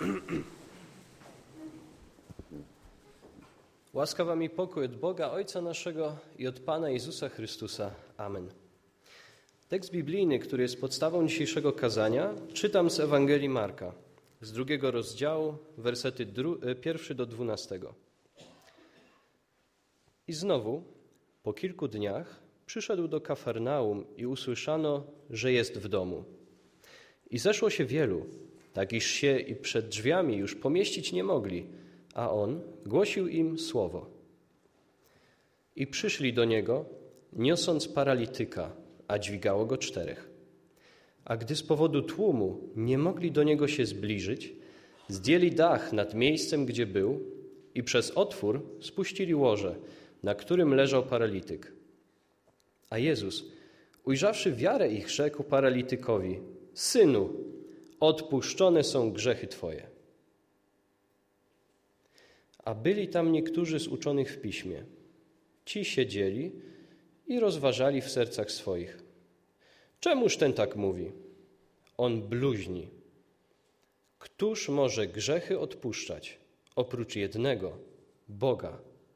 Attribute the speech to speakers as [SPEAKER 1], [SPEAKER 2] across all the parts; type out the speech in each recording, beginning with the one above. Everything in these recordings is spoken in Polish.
[SPEAKER 1] Łaska wam i pokój od Boga Ojca naszego i od Pana Jezusa Chrystusa. Amen. Tekst biblijny, który jest podstawą dzisiejszego kazania, czytam z Ewangelii Marka, z 2 rozdziału, wersety 1 do 12. I znowu, po kilku dniach, przyszedł do Kafarnaum i usłyszano, że jest w domu. I zeszło się wielu, tak iż się i przed drzwiami już pomieścić nie mogli, a on głosił im słowo. I przyszli do niego, niosąc paralityka, a dźwigało go 4. A gdy z powodu tłumu nie mogli do niego się zbliżyć, zdjęli dach nad miejscem, gdzie był i przez otwór spuścili łoże, na którym leżał paralityk. A Jezus, ujrzawszy wiarę ich, rzekł paralitykowi: Synu, odpuszczone są grzechy twoje. A byli tam niektórzy z uczonych w piśmie. Ci siedzieli i rozważali w sercach swoich. Czemuż ten tak mówi? On bluźni. Któż może grzechy odpuszczać, oprócz jednego, Boga?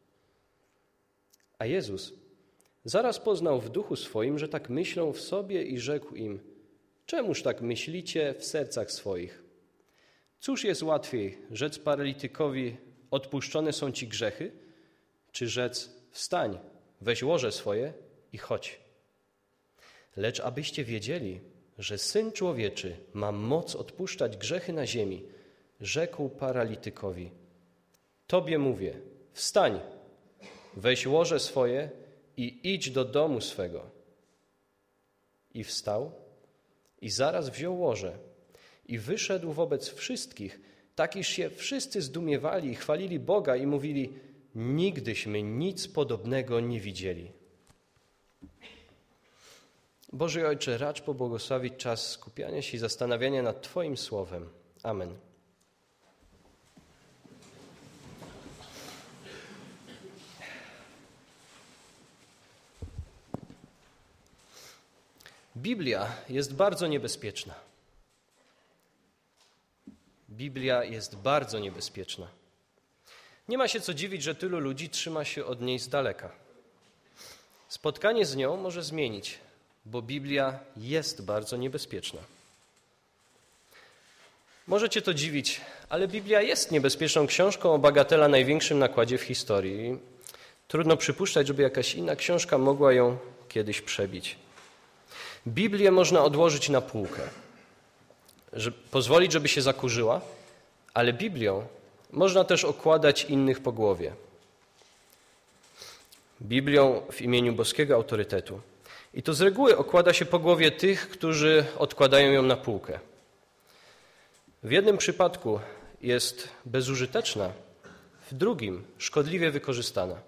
[SPEAKER 1] A Jezus zaraz poznał w duchu swoim, że tak myślą w sobie i rzekł im: Czemuż tak myślicie w sercach swoich? Cóż jest łatwiej, rzec paralitykowi: odpuszczone są ci grzechy, czy rzec: wstań, weź łoże swoje i chodź? Lecz abyście wiedzieli, że Syn Człowieczy ma moc odpuszczać grzechy na ziemi, rzekł paralitykowi: Tobie mówię, wstań, weź łoże swoje i idź do domu swego. I wstał i zaraz wziął łoże i wyszedł wobec wszystkich, tak iż się wszyscy zdumiewali i chwalili Boga i mówili: nigdyśmy nic podobnego nie widzieli. Boży Ojcze, racz pobłogosławić czas skupiania się i zastanawiania nad Twoim Słowem. Amen. Biblia jest bardzo niebezpieczna. Biblia jest bardzo niebezpieczna. Nie ma się co dziwić, że tylu ludzi trzyma się od niej z daleka. Spotkanie z nią może zmienić, bo Biblia jest bardzo niebezpieczna. Może cię to dziwić, ale Biblia jest niebezpieczną książką o bagatela największym nakładzie w historii. Trudno przypuszczać, żeby jakaś inna książka mogła ją kiedyś przebić. Biblię można odłożyć na półkę, pozwolić, żeby się zakurzyła, ale Biblią można też okładać innych po głowie. Biblią w imieniu boskiego autorytetu. I to z reguły okłada się po głowie tych, którzy odkładają ją na półkę. W jednym przypadku jest bezużyteczna, w drugim szkodliwie wykorzystana.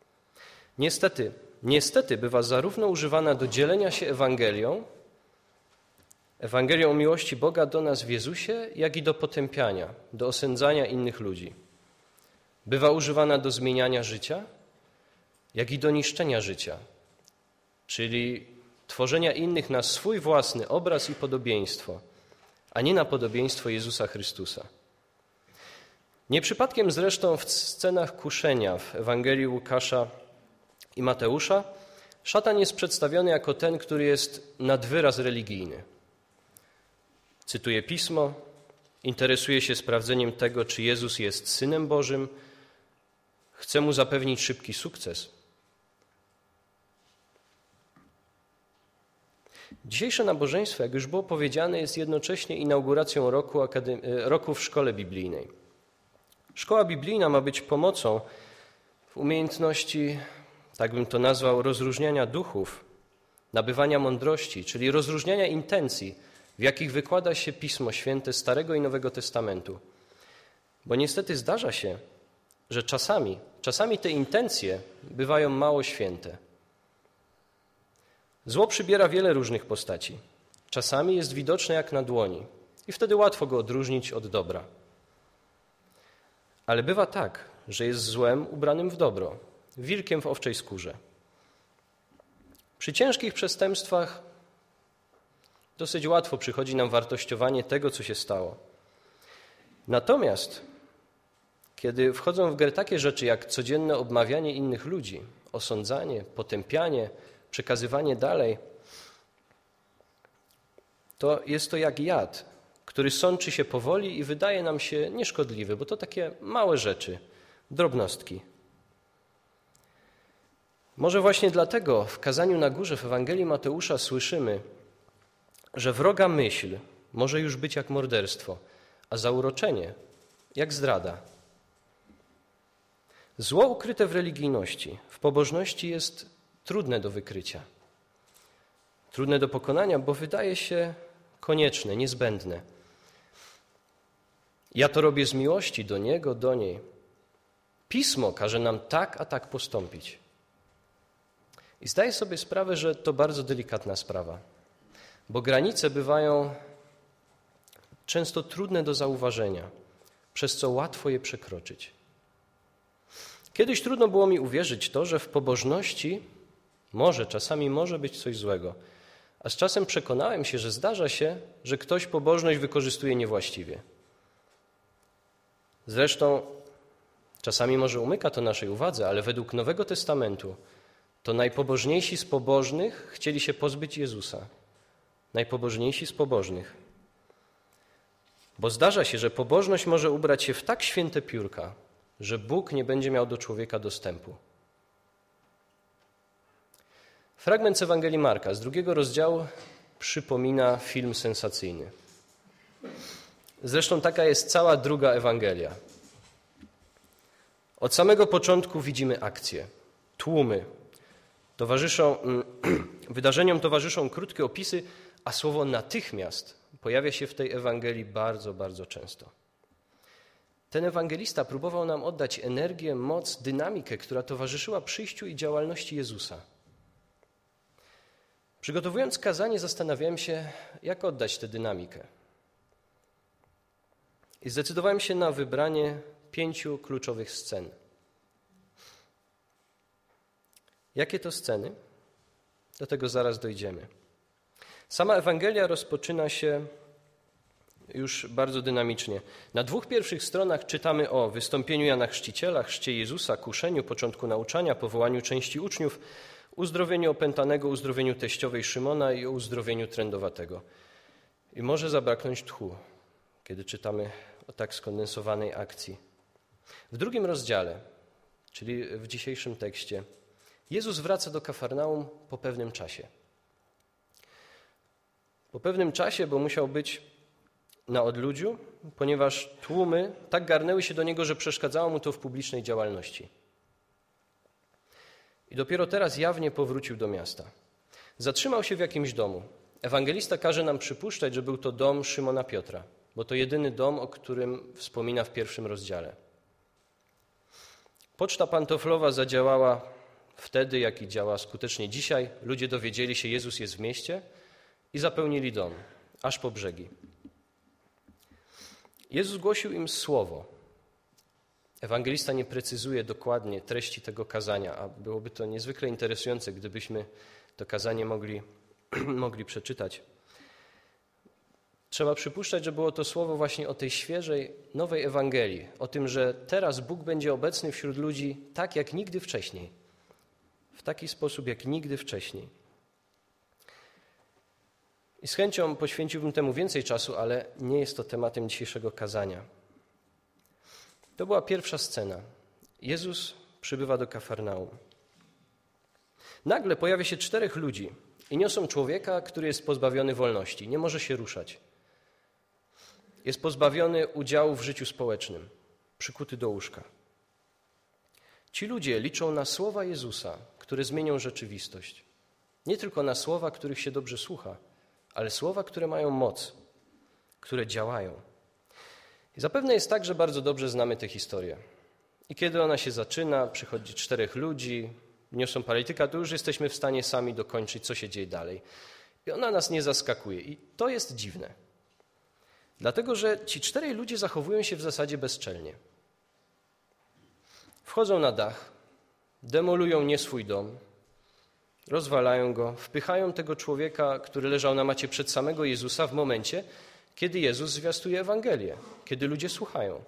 [SPEAKER 1] Niestety bywa zarówno używana do dzielenia się Ewangelią o miłości Boga do nas w Jezusie, jak i do potępiania, do osądzania innych ludzi. Bywa używana do zmieniania życia, jak i do niszczenia życia, czyli tworzenia innych na swój własny obraz i podobieństwo, a nie na podobieństwo Jezusa Chrystusa. Nie przypadkiem zresztą w scenach kuszenia w Ewangelii Łukasza i Mateusza szatan jest przedstawiony jako ten, który jest nad wyraz religijny. Cytuje Pismo, interesuje się sprawdzeniem tego, czy Jezus jest Synem Bożym, chce mu zapewnić szybki sukces. Dzisiejsze nabożeństwo, jak już było powiedziane, jest jednocześnie inauguracją roku w szkole biblijnej. Szkoła biblijna ma być pomocą w umiejętności, tak bym to nazwał, rozróżniania duchów, nabywania mądrości, czyli rozróżniania intencji, w jakich wykłada się Pismo Święte Starego i Nowego Testamentu. Bo niestety zdarza się, że czasami te intencje bywają mało święte. Zło przybiera wiele różnych postaci. Czasami jest widoczne jak na dłoni i wtedy łatwo go odróżnić od dobra. Ale bywa tak, że jest złem ubranym w dobro, wilkiem w owczej skórze. Przy ciężkich przestępstwach dosyć łatwo przychodzi nam wartościowanie tego, co się stało. Natomiast kiedy wchodzą w grę takie rzeczy jak codzienne obmawianie innych ludzi, osądzanie, potępianie, przekazywanie dalej, to jest to jak jad, który sączy się powoli i wydaje nam się nieszkodliwy, bo to takie małe rzeczy, drobnostki. Może właśnie dlatego w kazaniu na górze w Ewangelii Mateusza słyszymy, że wroga myśl może już być jak morderstwo, a zauroczenie jak zdrada. Zło ukryte w religijności, w pobożności jest trudne do wykrycia. Trudne do pokonania, bo wydaje się konieczne, niezbędne. Ja to robię z miłości do Niego, do niej. Pismo każe nam tak, a tak postąpić. I zdaję sobie sprawę, że to bardzo delikatna sprawa, bo granice bywają często trudne do zauważenia, przez co łatwo je przekroczyć. Kiedyś trudno było mi uwierzyć to, że w pobożności czasami może być coś złego, a z czasem przekonałem się, że zdarza się, że ktoś pobożność wykorzystuje niewłaściwie. Zresztą czasami może umyka to naszej uwadze, ale według Nowego Testamentu to najpobożniejsi z pobożnych chcieli się pozbyć Jezusa. Najpobożniejsi z pobożnych. Bo zdarza się, że pobożność może ubrać się w tak święte piórka, że Bóg nie będzie miał do człowieka dostępu. Fragment z Ewangelii Marka z 2 rozdziału przypomina film sensacyjny. Zresztą taka jest cała druga Ewangelia. Od samego początku widzimy akcję, tłumy. Wydarzeniom towarzyszą krótkie opisy, a słowo natychmiast pojawia się w tej Ewangelii bardzo, bardzo często. Ten ewangelista próbował nam oddać energię, moc, dynamikę, która towarzyszyła przyjściu i działalności Jezusa. Przygotowując kazanie, zastanawiałem się, jak oddać tę dynamikę. I zdecydowałem się na wybranie 5 kluczowych scen. Jakie to sceny? Do tego zaraz dojdziemy. Sama Ewangelia rozpoczyna się już bardzo dynamicznie. Na 2 pierwszych stronach czytamy o wystąpieniu Jana Chrzciciela, chrzcie Jezusa, kuszeniu, początku nauczania, powołaniu części uczniów, uzdrowieniu opętanego, uzdrowieniu teściowej Szymona i o uzdrowieniu trędowatego. I może zabraknąć tchu, kiedy czytamy o tak skondensowanej akcji. W 2 rozdziale, czyli w dzisiejszym tekście, Jezus wraca do Kafarnaum po pewnym czasie. Po pewnym czasie, bo musiał być na odludziu, ponieważ tłumy tak garnęły się do Niego, że przeszkadzało Mu to w publicznej działalności. I dopiero teraz jawnie powrócił do miasta. Zatrzymał się w jakimś domu. Ewangelista każe nam przypuszczać, że był to dom Szymona Piotra, bo to jedyny dom, o którym wspomina w 1 rozdziale. Poczta pantoflowa zadziałała wtedy, jak i działa skutecznie dzisiaj. Ludzie dowiedzieli się, Jezus jest w mieście i zapełnili dom, aż po brzegi. Jezus głosił im słowo. Ewangelista nie precyzuje dokładnie treści tego kazania, a byłoby to niezwykle interesujące, gdybyśmy to kazanie mogli przeczytać. Trzeba przypuszczać, że było to słowo właśnie o tej świeżej, nowej Ewangelii, o tym, że teraz Bóg będzie obecny wśród ludzi tak jak nigdy wcześniej, w taki sposób jak nigdy wcześniej. I z chęcią poświęciłbym temu więcej czasu, ale nie jest to tematem dzisiejszego kazania. To była pierwsza scena. Jezus przybywa do Kafarnaum. Nagle pojawia się 4 ludzi i niosą człowieka, który jest pozbawiony wolności, nie może się ruszać. Jest pozbawiony udziału w życiu społecznym, przykuty do łóżka. Ci ludzie liczą na słowa Jezusa, które zmienią rzeczywistość. Nie tylko na słowa, których się dobrze słucha, ale słowa, które mają moc, które działają. I zapewne jest tak, że bardzo dobrze znamy tę historię. I kiedy ona się zaczyna, przychodzi 4 ludzi, niosą paralityka, to już jesteśmy w stanie sami dokończyć, co się dzieje dalej. I ona nas nie zaskakuje. I to jest dziwne. Dlatego, że ci 4 ludzie zachowują się w zasadzie bezczelnie. Wchodzą na dach, demolują nie swój dom, rozwalają go, wpychają tego człowieka, który leżał na macie przed samego Jezusa w momencie, kiedy Jezus zwiastuje Ewangelię, kiedy ludzie słuchają.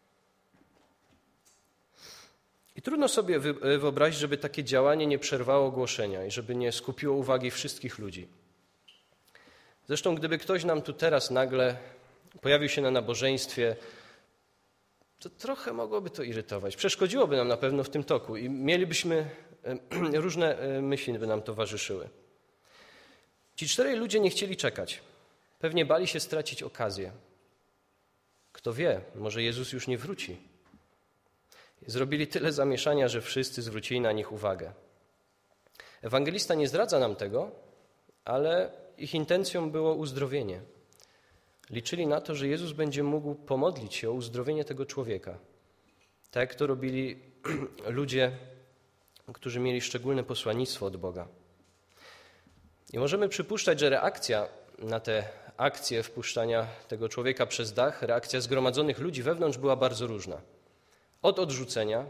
[SPEAKER 1] I trudno sobie wyobrazić, żeby takie działanie nie przerwało głoszenia i żeby nie skupiło uwagi wszystkich ludzi. Zresztą gdyby ktoś nam tu teraz nagle pojawił się na nabożeństwie, to trochę mogłoby to irytować. Przeszkodziłoby nam na pewno w tym toku i mielibyśmy różne myśli, by nam towarzyszyły. Ci 4 ludzie nie chcieli czekać. Pewnie bali się stracić okazję. Kto wie, może Jezus już nie wróci. Zrobili tyle zamieszania, że wszyscy zwrócili na nich uwagę. Ewangelista nie zdradza nam tego, ale ich intencją było uzdrowienie. Liczyli na to, że Jezus będzie mógł pomodlić się o uzdrowienie tego człowieka. Tak jak to robili ludzie, którzy mieli szczególne posłannictwo od Boga. I możemy przypuszczać, że reakcja na tę akcję wpuszczania tego człowieka przez dach, reakcja zgromadzonych ludzi wewnątrz była bardzo różna. Od odrzucenia,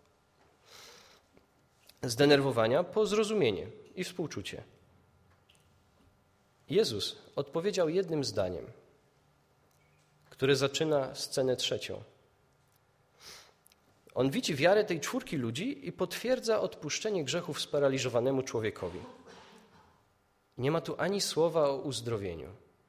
[SPEAKER 1] zdenerwowania po zrozumienie i współczucie. Jezus odpowiedział jednym zdaniem, które zaczyna scenę 3. On widzi wiarę tej 4 ludzi i potwierdza odpuszczenie grzechów sparaliżowanemu człowiekowi. Nie ma tu ani słowa o uzdrowieniu.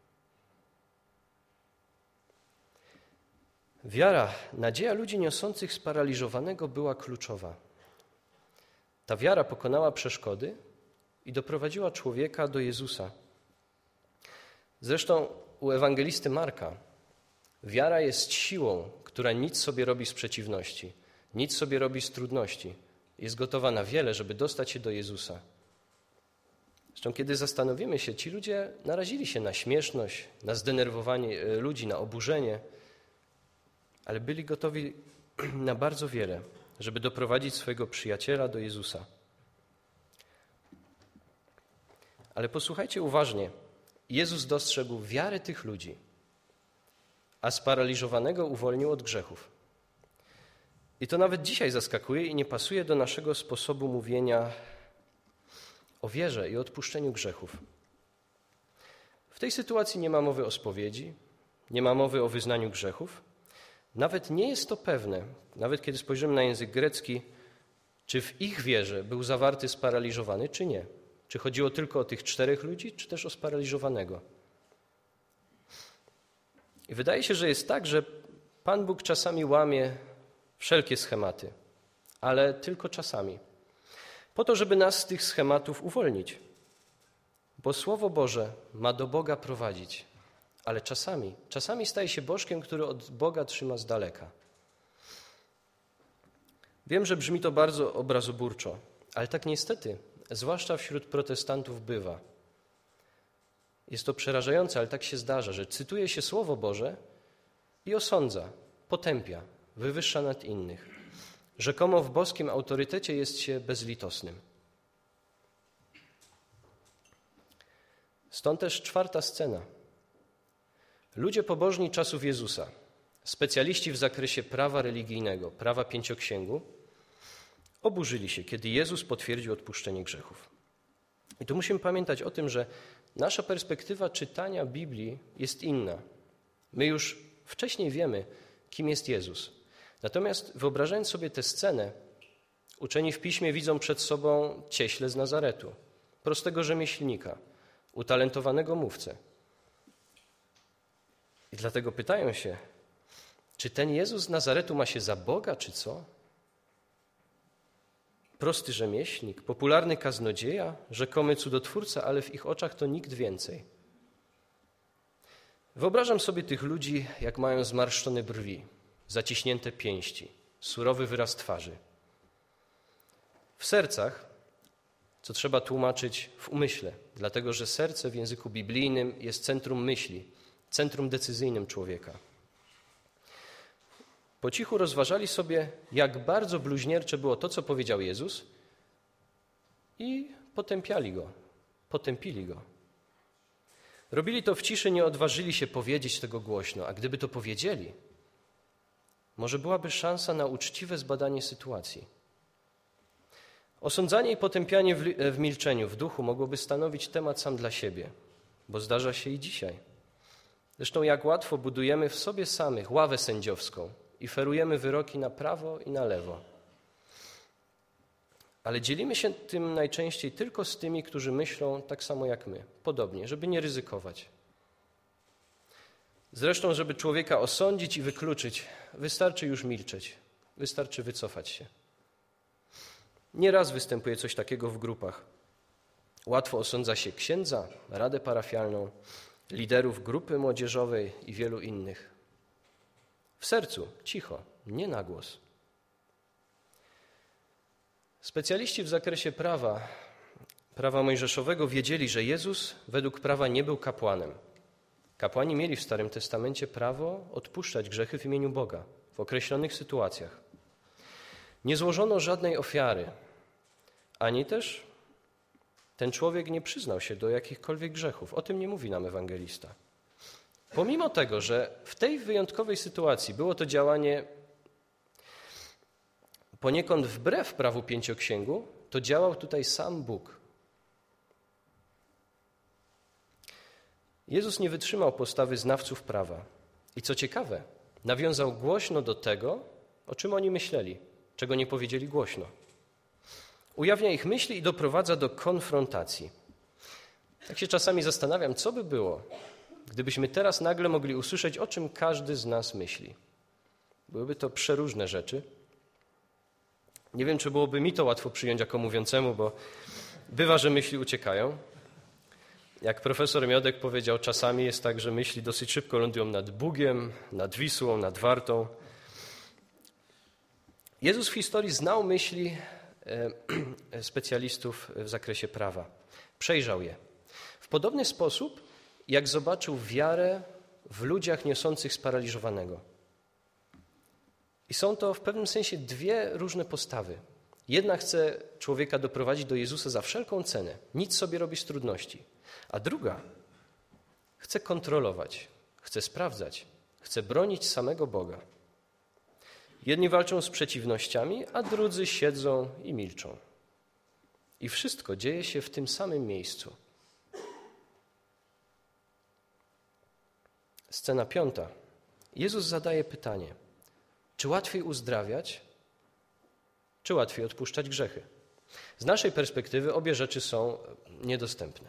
[SPEAKER 1] Wiara, nadzieja ludzi niosących sparaliżowanego była kluczowa. Ta wiara pokonała przeszkody i doprowadziła człowieka do Jezusa. Zresztą u ewangelisty Marka wiara jest siłą, która nic sobie robi z przeciwności, nic sobie robi z trudności. Jest gotowa na wiele, żeby dostać się do Jezusa. Zresztą kiedy zastanowimy się, ci ludzie narazili się na śmieszność, na zdenerwowanie ludzi, na oburzenie, ale byli gotowi na bardzo wiele, żeby doprowadzić swojego przyjaciela do Jezusa. Ale posłuchajcie uważnie. Jezus dostrzegł wiarę tych ludzi, a sparaliżowanego uwolnił od grzechów. I to nawet dzisiaj zaskakuje i nie pasuje do naszego sposobu mówienia o wierze i odpuszczeniu grzechów. W tej sytuacji nie ma mowy o spowiedzi, nie ma mowy o wyznaniu grzechów. Nawet nie jest to pewne, nawet kiedy spojrzymy na język grecki, czy w ich wierze był zawarty sparaliżowany, czy nie. Czy chodziło tylko o tych 4 ludzi, czy też o sparaliżowanego. I wydaje się, że jest tak, że Pan Bóg czasami łamie wszelkie schematy, ale tylko czasami. Po to, żeby nas z tych schematów uwolnić. Bo Słowo Boże ma do Boga prowadzić, ale czasami staje się bożkiem, który od Boga trzyma z daleka. Wiem, że brzmi to bardzo obrazoburczo, ale tak niestety, zwłaszcza wśród protestantów bywa. Jest to przerażające, ale tak się zdarza, że cytuje się Słowo Boże i osądza, potępia, wywyższa nad innych. Rzekomo w boskim autorytecie jest się bezlitosnym. Stąd też 4. scena. Ludzie pobożni czasów Jezusa, specjaliści w zakresie prawa religijnego, prawa pięcioksięgu, oburzyli się, kiedy Jezus potwierdził odpuszczenie grzechów. I tu musimy pamiętać o tym, że nasza perspektywa czytania Biblii jest inna. My już wcześniej wiemy, kim jest Jezus. Natomiast wyobrażając sobie tę scenę, uczeni w Piśmie widzą przed sobą cieśle z Nazaretu, prostego rzemieślnika, utalentowanego mówcę. I dlatego pytają się, czy ten Jezus z Nazaretu ma się za Boga, czy co? Prosty rzemieślnik, popularny kaznodzieja, rzekomy cudotwórca, ale w ich oczach to nikt więcej. Wyobrażam sobie tych ludzi, jak mają zmarszczone brwi, zaciśnięte pięści, surowy wyraz twarzy. W sercach, co trzeba tłumaczyć w umyśle, dlatego że serce w języku biblijnym jest centrum myśli, centrum decyzyjnym człowieka. Po cichu rozważali sobie, jak bardzo bluźniercze było to, co powiedział Jezus i potępili go. Robili to w ciszy, nie odważyli się powiedzieć tego głośno, a gdyby to powiedzieli, może byłaby szansa na uczciwe zbadanie sytuacji. Osądzanie i potępianie w milczeniu, w duchu mogłoby stanowić temat sam dla siebie, bo zdarza się i dzisiaj. Zresztą jak łatwo budujemy w sobie samych ławę sędziowską i ferujemy wyroki na prawo i na lewo. Ale dzielimy się tym najczęściej tylko z tymi, którzy myślą tak samo jak my, podobnie, żeby nie ryzykować. Zresztą, żeby człowieka osądzić i wykluczyć, wystarczy już milczeć, wystarczy wycofać się. Nieraz występuje coś takiego w grupach. Łatwo osądza się księdza, radę parafialną, liderów grupy młodzieżowej i wielu innych. W sercu, cicho, nie na głos. Specjaliści w zakresie prawa mojżeszowego wiedzieli, że Jezus według prawa nie był kapłanem. Kapłani mieli w Starym Testamencie prawo odpuszczać grzechy w imieniu Boga w określonych sytuacjach. Nie złożono żadnej ofiary, ani też ten człowiek nie przyznał się do jakichkolwiek grzechów. O tym nie mówi nam ewangelista. Pomimo tego, że w tej wyjątkowej sytuacji było to działanie poniekąd wbrew prawu pięcioksięgu, to działał tutaj sam Bóg. Jezus nie wytrzymał postawy znawców prawa i co ciekawe, nawiązał głośno do tego, o czym oni myśleli, czego nie powiedzieli głośno. Ujawnia ich myśli i doprowadza do konfrontacji. Tak się czasami zastanawiam, co by było, gdybyśmy teraz nagle mogli usłyszeć, o czym każdy z nas myśli. Byłyby to przeróżne rzeczy. Nie wiem, czy byłoby mi to łatwo przyjąć jako mówiącemu, bo bywa, że myśli uciekają. Jak profesor Miodek powiedział, czasami jest tak, że myśli dosyć szybko lądują nad Bugiem, nad Wisłą, nad Wartą. Jezus w historii znał myśli specjalistów w zakresie prawa. Przejrzał je. W podobny sposób, jak zobaczył wiarę w ludziach niosących sparaliżowanego. I są to w pewnym sensie dwie różne postawy. Jedna chce człowieka doprowadzić do Jezusa za wszelką cenę, nic sobie robi z trudności. A druga chce kontrolować, chce sprawdzać, chce bronić samego Boga. Jedni walczą z przeciwnościami, a drudzy siedzą i milczą. I wszystko dzieje się w tym samym miejscu. Scena 5. Jezus zadaje pytanie: czy łatwiej uzdrawiać, czy łatwiej odpuszczać grzechy? Z naszej perspektywy obie rzeczy są niedostępne.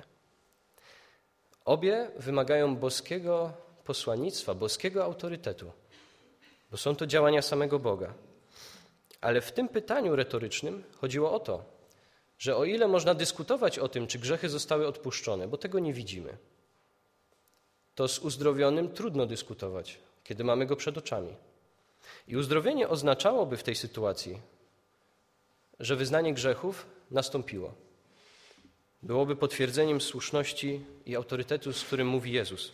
[SPEAKER 1] Obie wymagają boskiego posłannictwa, boskiego autorytetu, bo są to działania samego Boga. Ale w tym pytaniu retorycznym chodziło o to, że o ile można dyskutować o tym, czy grzechy zostały odpuszczone, bo tego nie widzimy, to z uzdrowionym trudno dyskutować, kiedy mamy go przed oczami. I uzdrowienie oznaczałoby w tej sytuacji, że wyznanie grzechów nastąpiło. Byłoby potwierdzeniem słuszności i autorytetu, z którym mówi Jezus.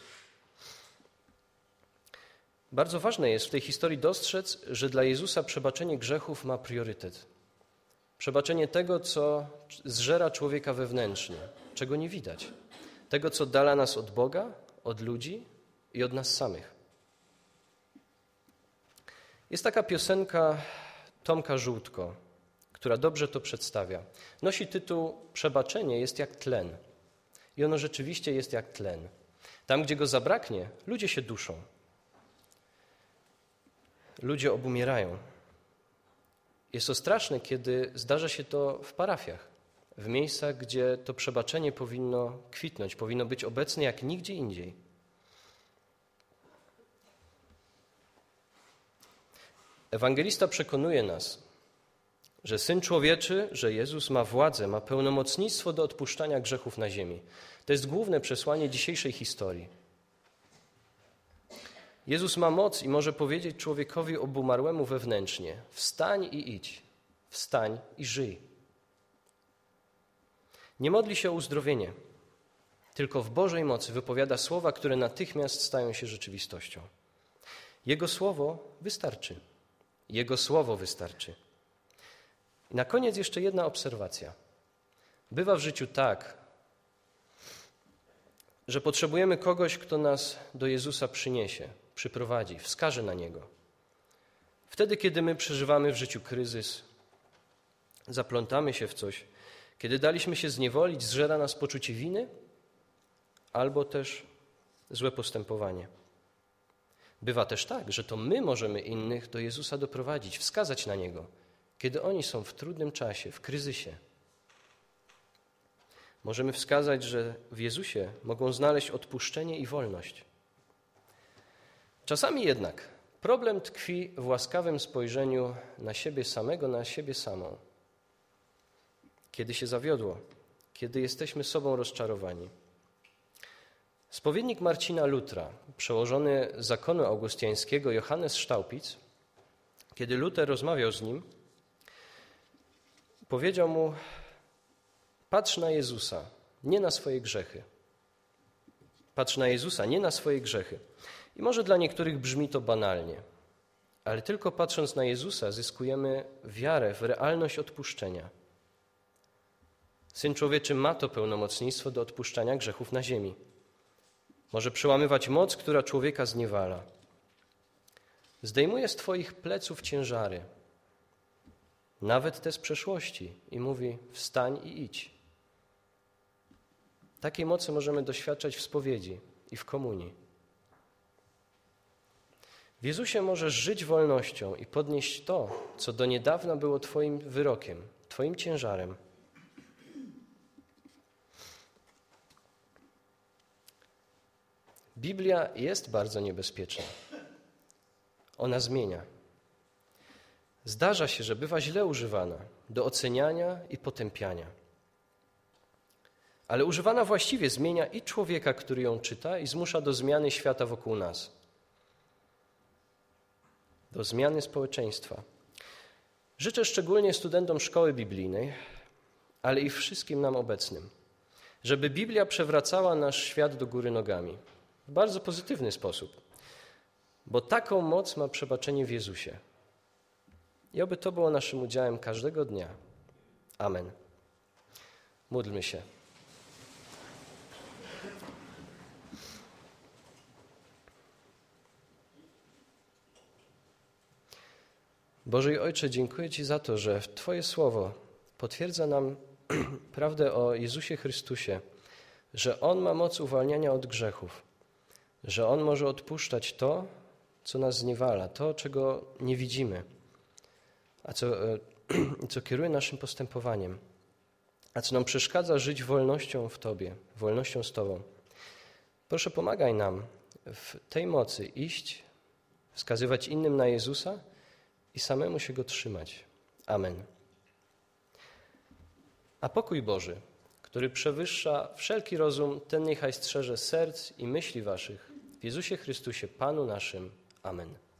[SPEAKER 1] Bardzo ważne jest w tej historii dostrzec, że dla Jezusa przebaczenie grzechów ma priorytet. Przebaczenie tego, co zżera człowieka wewnętrznie, czego nie widać. Tego, co dala nas od Boga, od ludzi i od nas samych. Jest taka piosenka Tomka Żółtko, która dobrze to przedstawia. Nosi tytuł Przebaczenie jest jak tlen. I ono rzeczywiście jest jak tlen. Tam, gdzie go zabraknie, ludzie się duszą. Ludzie obumierają. Jest to straszne, kiedy zdarza się to w parafiach, w miejscach, gdzie to przebaczenie powinno kwitnąć, powinno być obecne jak nigdzie indziej. Ewangelista przekonuje nas, że Syn Człowieczy, że Jezus ma władzę, ma pełnomocnictwo do odpuszczania grzechów na ziemi. To jest główne przesłanie dzisiejszej historii. Jezus ma moc i może powiedzieć człowiekowi obumarłemu wewnętrznie: wstań i idź, wstań i żyj. Nie modli się o uzdrowienie, tylko w Bożej mocy wypowiada słowa, które natychmiast stają się rzeczywistością. Jego słowo wystarczy. Jego słowo wystarczy. I na koniec jeszcze jedna obserwacja. Bywa w życiu tak, że potrzebujemy kogoś, kto nas do Jezusa przyniesie, przyprowadzi, wskaże na Niego. Wtedy, kiedy my przeżywamy w życiu kryzys, zaplątamy się w coś, kiedy daliśmy się zniewolić, zżera nas poczucie winy albo też złe postępowanie. Bywa też tak, że to my możemy innych do Jezusa doprowadzić, wskazać na Niego, kiedy oni są w trudnym czasie, w kryzysie. Możemy wskazać, że w Jezusie mogą znaleźć odpuszczenie i wolność. Czasami jednak problem tkwi w łaskawym spojrzeniu na siebie samego, na siebie samą. Kiedy się zawiodło, kiedy jesteśmy sobą rozczarowani. Spowiednik Marcina Lutra, przełożony zakonu augustiańskiego Johannes Staupitz, kiedy Luter rozmawiał z nim, powiedział mu: patrz na Jezusa, nie na swoje grzechy. Patrz na Jezusa, nie na swoje grzechy. I może dla niektórych brzmi to banalnie, ale tylko patrząc na Jezusa zyskujemy wiarę w realność odpuszczenia. Syn Człowieczy ma to pełnomocnictwo do odpuszczania grzechów na ziemi. Może przełamywać moc, która człowieka zniewala. Zdejmuje z twoich pleców ciężary, nawet te z przeszłości, i mówi: wstań i idź. Takiej mocy możemy doświadczać w spowiedzi i w komunii. W Jezusie możesz żyć wolnością i podnieść to, co do niedawna było twoim wyrokiem, twoim ciężarem. Biblia jest bardzo niebezpieczna. Ona zmienia. Zdarza się, że bywa źle używana do oceniania i potępiania. Ale używana właściwie zmienia i człowieka, który ją czyta, i zmusza do zmiany świata wokół nas. Do zmiany społeczeństwa. Życzę szczególnie studentom szkoły biblijnej, ale i wszystkim nam obecnym, żeby Biblia przewracała nasz świat do góry nogami. W bardzo pozytywny sposób, bo taką moc ma przebaczenie w Jezusie. I oby to było naszym udziałem każdego dnia. Amen. Módlmy się. Boże i Ojcze, dziękuję Ci za to, że Twoje Słowo potwierdza nam prawdę o Jezusie Chrystusie, że On ma moc uwalniania od grzechów, że On może odpuszczać to, co nas zniewala, to, czego nie widzimy, a co kieruje naszym postępowaniem, a co nam przeszkadza żyć wolnością w Tobie, wolnością z Tobą. Proszę, pomagaj nam w tej mocy iść, wskazywać innym na Jezusa i samemu się Go trzymać. Amen. A pokój Boży, który przewyższa wszelki rozum, ten niechaj strzeże serc i myśli waszych w Jezusie Chrystusie, Panu naszym. Amen.